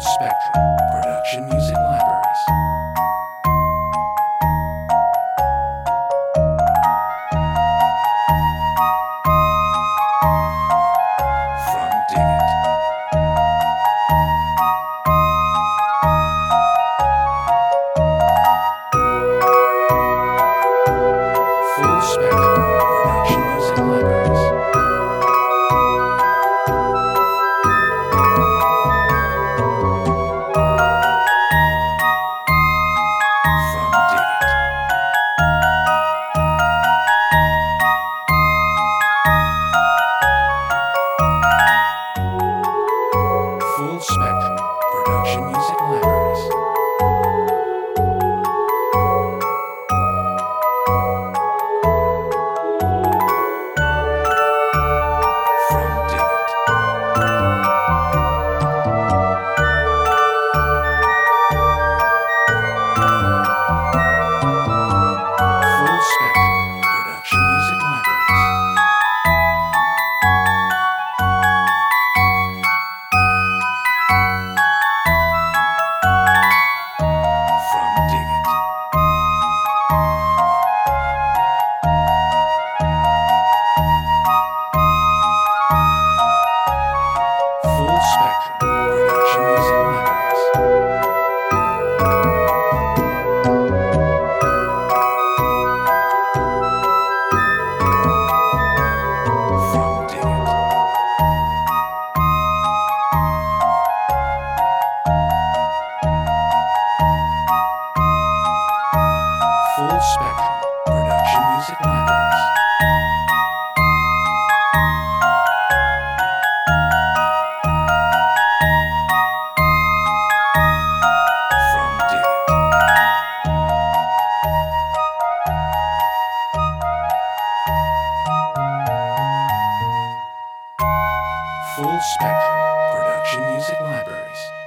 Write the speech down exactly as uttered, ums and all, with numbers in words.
Spectrum Production Music Libraries. From Digit. Full Spectrum Production Music Libraries. From Digit. Full Spectrum Production Music Libraries. From Digit. Full Spectrum Production Music Libraries. From Digit. Full Spectrum Production Music Libraries. From Digit. Full Spectrum Production Music Libraries. From Digit. Full Spectrum Production Music Libraries.